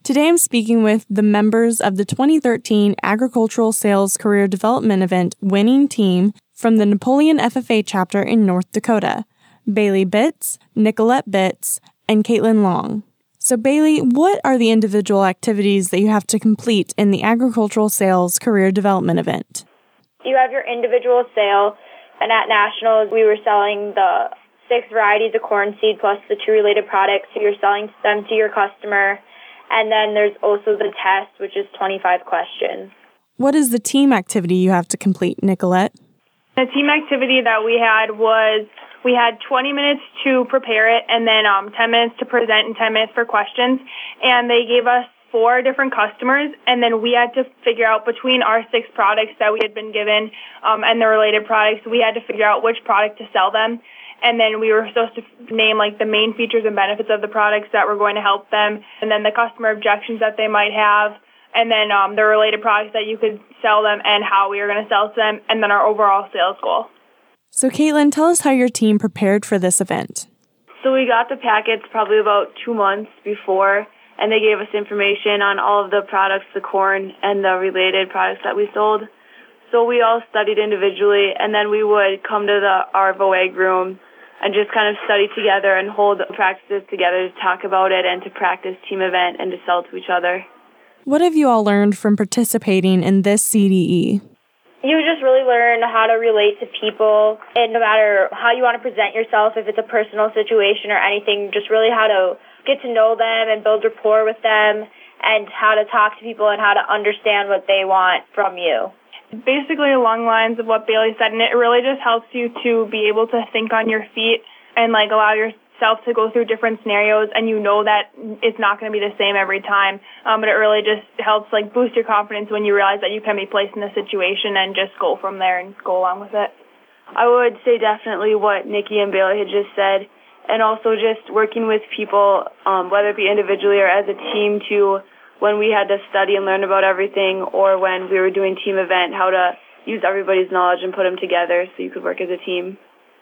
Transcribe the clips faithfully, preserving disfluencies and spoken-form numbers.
Today I'm speaking with the members of the twenty thirteen Agricultural Sales Career Development Event winning team from the Napoleon F F A chapter in North Dakota, Bailey Bitts, Nicolette Bitts, and Caitlin Long. So Bailey, what are the individual activities that you have to complete in the Agricultural Sales Career Development Event? You have your individual sale, and at Nationals we were selling the six varieties of corn seed plus the two related products, so you're selling them to your customer. And then there's also the test, which is twenty-five questions. What is the team activity you have to complete, Nicolette? The team activity that we had was we had twenty minutes to prepare it and then um, ten minutes to present and ten minutes for questions. And they gave us four different customers, and then we had to figure out between our six products that we had been given um, and the related products, we had to figure out which product to sell them. And then we were supposed to name like the main features and benefits of the products that were going to help them, and then the customer objections that they might have, and then um, the related products that you could sell them and how we were going to sell to them, and then our overall sales goal. So Caitlin, tell us how your team prepared for this event. So we got the packets probably about two months before, and they gave us information on all of the products, the corn, and the related products that we sold. So we all studied individually, and then we would come to the our VOAG room and just kind of study together and hold practices together to talk about it and to practice team event and to sell to each other. What have you all learned from participating in this C D E? You just really learn how to relate to people, and no matter how you want to present yourself, if it's a personal situation or anything, just really how to get to know them and build rapport with them, and how to talk to people and how to understand what they want from you. Basically along the lines of what Bailey said, and it really just helps you to be able to think on your feet and like allow yourself to go through different scenarios, and you know that it's not going to be the same every time, um, but it really just helps like boost your confidence when you realize that you can be placed in a situation and just go from there and go along with it. I would say definitely what Nikki and Bailey had just said, and also just working with people, um, whether it be individually or as a team, to when we had to study and learn about everything, or when we were doing team event, how to use everybody's knowledge and put them together so you could work as a team.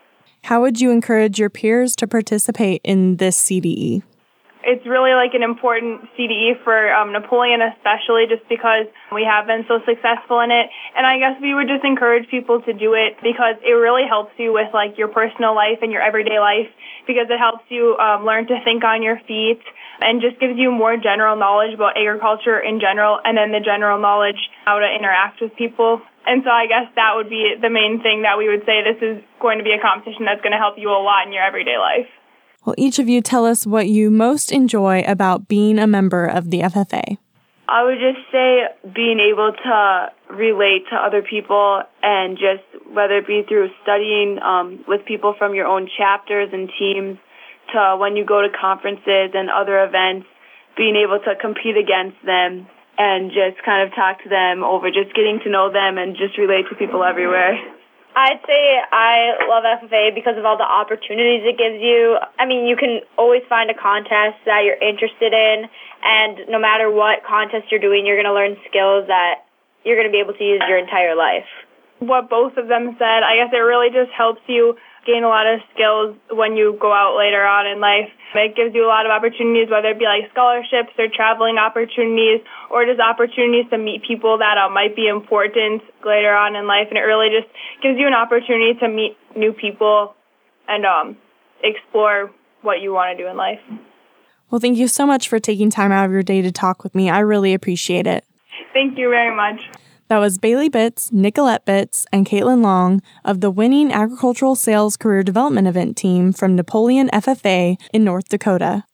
How would you encourage your peers to participate in this C D E? It's really like an important C D E for um, Napoleon especially, just because we have been so successful in it. And I guess we would just encourage people to do it because it really helps you with like your personal life and your everyday life, because it helps you um, learn to think on your feet and just gives you more general knowledge about agriculture in general, and then the general knowledge how to interact with people. And so I guess that would be the main thing that we would say. This is going to be a competition that's going to help you a lot in your everyday life. Well, each of you tell us what you most enjoy about being a member of the F F A. I would just say being able to relate to other people, and just whether it be through studying um, with people from your own chapters and teams, to when you go to conferences and other events, being able to compete against them and just kind of talk to them over just getting to know them and just relate to people everywhere. I'd say I love F F A because of all the opportunities it gives you. I mean, you can always find a contest that you're interested in, and no matter what contest you're doing, you're going to learn skills that you're going to be able to use your entire life. What both of them said, I guess it really just helps you gain a lot of skills when you go out later on in life. It gives you a lot of opportunities, whether it be like scholarships or traveling opportunities, or just opportunities to meet people that uh, might be important later on in life. And it really just gives you an opportunity to meet new people and um, explore what you want to do in life. Well, thank you so much for taking time out of your day to talk with me. I really appreciate it. Thank you very much. That was Bailey Bitts, Nicolette Bitts, and Caitlin Long of the winning Agricultural Sales Career Development Event team from Napoleon F F A in North Dakota.